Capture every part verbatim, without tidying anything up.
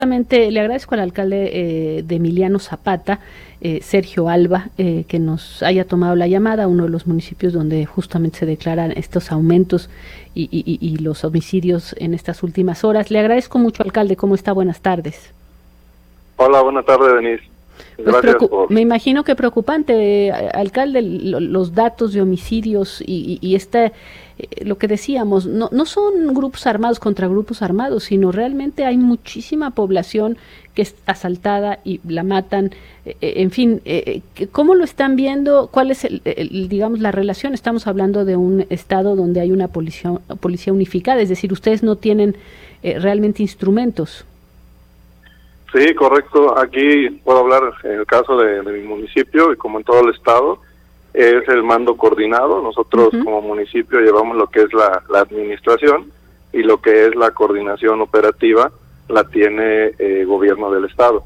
Le agradezco al alcalde eh, de Emiliano Zapata, eh, Sergio Alba, eh, que nos haya tomado la llamada, uno de los municipios donde justamente se declaran estos aumentos y, y, y los homicidios en estas últimas horas. Le agradezco mucho, alcalde. ¿Cómo está? Buenas tardes. Hola, buenas tardes, Denise. Pues por... Me imagino que preocupante, eh, alcalde, los datos de homicidios y, y, y este, eh, lo que decíamos, no, no son grupos armados contra grupos armados, sino realmente hay muchísima población que es asaltada y la matan, eh, en fin, eh, ¿cómo lo están viendo? ¿Cuál es, el, el, digamos, la relación? Estamos hablando de un estado donde hay una policía, policía unificada, es decir, ustedes no tienen eh, realmente instrumentos. Sí, correcto. Aquí puedo hablar en el caso de, de mi municipio y como en todo el estado, es el mando coordinado. Nosotros uh-huh. como municipio llevamos lo que es la, la administración y lo que es la coordinación operativa la tiene eh, gobierno del estado.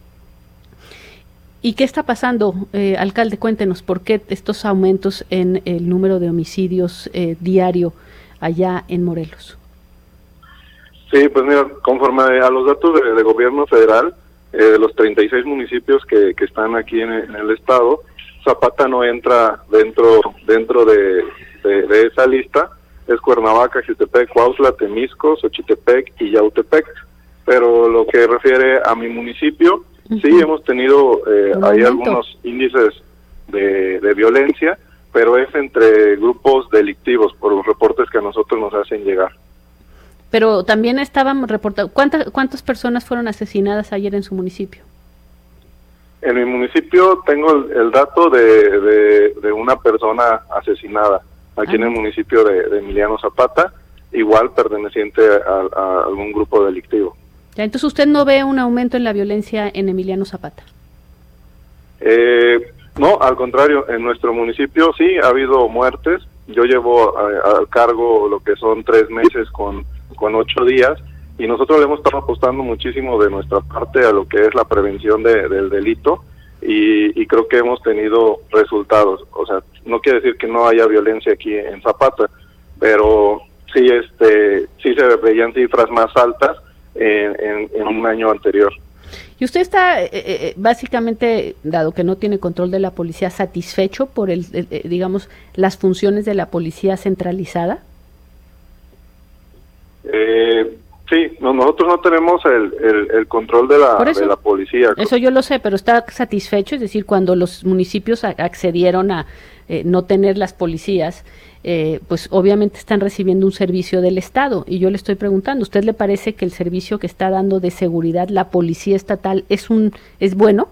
¿Y qué está pasando, eh, alcalde? Cuéntenos, ¿por qué estos aumentos en el número de homicidios eh, diario allá en Morelos? Sí, pues mira, conforme a los datos de, de gobierno federal, eh, de los treinta y seis municipios que, que están aquí en, en el estado, Zapata no entra dentro dentro de, de, de esa lista. Es Cuernavaca, Xiltepec, Cuautla, Temisco, Xochitepec y Yautepec. Pero lo que refiere a mi municipio, uh-huh. sí hemos tenido eh, ahí algunos índices de, de violencia, pero es entre grupos delictivos por los reportes que a nosotros nos hacen llegar. Pero también estaban reportando, ¿cuántas, cuántas personas fueron asesinadas ayer en su municipio? En mi municipio tengo el, el dato de, de, de una persona asesinada, aquí ah. en el municipio de, de Emiliano Zapata, igual perteneciente a, a algún grupo delictivo. Ya, entonces usted no ve un aumento en la violencia en Emiliano Zapata. Eh, no, al contrario, en nuestro municipio sí ha habido muertes. Yo llevo al cargo lo que son tres meses con con ocho días, y nosotros le hemos estado apostando muchísimo de nuestra parte a lo que es la prevención de, del delito, y, y creo que hemos tenido resultados. O sea, no quiere decir que no haya violencia aquí en Zapata, pero sí este sí se veían cifras más altas en, en, en un año anterior. ¿Y usted está, eh, eh, básicamente, dado que no tiene control de la policía, satisfecho por, el, eh, digamos, las funciones de la policía centralizada? Eh, sí, no, nosotros no tenemos el, el, el control de la, eso, de la policía. Eso yo lo sé, pero ¿está satisfecho? Es decir, cuando los municipios a, accedieron a eh, no tener las policías, eh, pues obviamente están recibiendo un servicio del Estado, y yo le estoy preguntando, ¿usted le parece que el servicio que está dando de seguridad la policía estatal es un es bueno?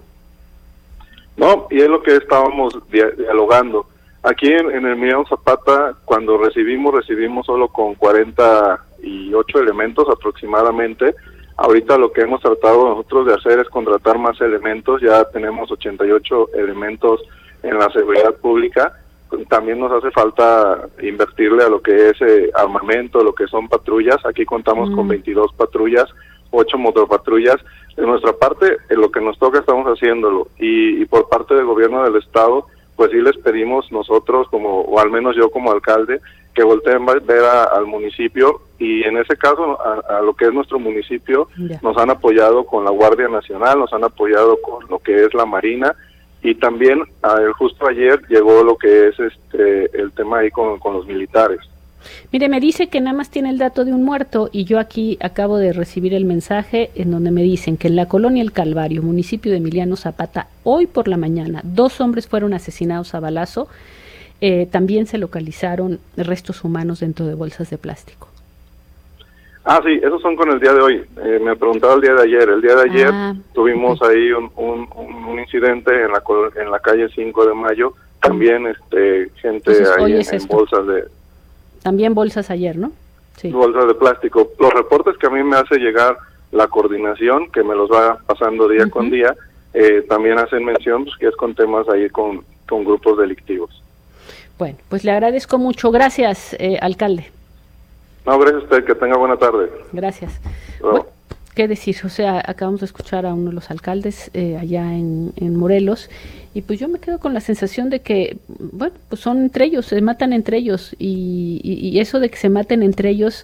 No, y es lo que estábamos dia- dialogando. Aquí en, en el Emiliano Zapata, cuando recibimos, recibimos solo con cuarenta y ocho elementos aproximadamente. Ahorita lo que hemos tratado nosotros de hacer es contratar más elementos. Ya tenemos ochenta y ocho elementos en la seguridad pública. También nos hace falta invertirle a lo que es eh, armamento, lo que son patrullas. Aquí contamos mm. con veintidós patrullas, ocho motopatrullas. De nuestra parte, en lo que nos toca estamos haciéndolo, y, y por parte del gobierno del estado, pues sí les pedimos nosotros, como o al menos yo como alcalde, que volteen a ver a, al municipio, y en ese caso a, a lo que es nuestro municipio, yeah. nos han apoyado con la Guardia Nacional, nos han apoyado con lo que es la Marina, y también a, justo ayer llegó lo que es este el tema ahí con, con los militares. Mire, me dice que nada más tiene el dato de un muerto, y yo aquí acabo de recibir el mensaje en donde me dicen que en la colonia El Calvario, municipio de Emiliano Zapata, hoy por la mañana, dos hombres fueron asesinados a balazo. Eh, también se localizaron restos humanos dentro de bolsas de plástico. Ah, sí, esos son con el día de hoy. Eh, me preguntaba el día de ayer. El día de ayer ah, tuvimos okay. ahí un, un, un incidente en la en la calle cinco de mayo. También este gente Entonces, ahí en, en bolsas de... También bolsas ayer, ¿no? Sí. Bolsas de plástico. Los reportes que a mí me hace llegar la coordinación, que me los va pasando día uh-huh. con día, eh, también hacen mención pues, que es con temas ahí con, con grupos delictivos. Bueno, pues le agradezco mucho. Gracias, eh, alcalde. No, gracias a usted. Que tenga buena tarde. Gracias. Bueno, ¿qué decir? O sea, acabamos de escuchar a uno de los alcaldes eh, allá en, en Morelos, y pues yo me quedo con la sensación de que, bueno, pues son entre ellos, se matan entre ellos, y, y, y eso de que se maten entre ellos,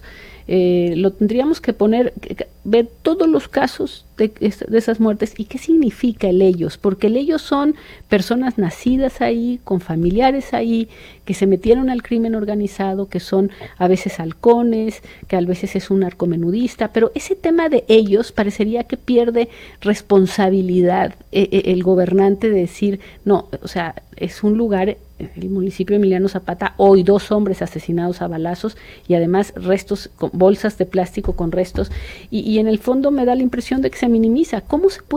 Eh, lo tendríamos que poner, ver todos los casos de, de esas muertes y qué significa el ellos, porque el ellos son personas nacidas ahí, con familiares ahí, que se metieron al crimen organizado, que son a veces halcones, que a veces es un narcomenudista, pero ese tema de ellos parecería que pierde responsabilidad eh, eh, el gobernante de decir, no, o sea, es un lugar, el municipio de Emiliano Zapata, hoy dos hombres asesinados a balazos y además restos, con bolsas de plástico con restos, y, y en el fondo me da la impresión de que se minimiza. ¿Cómo se puede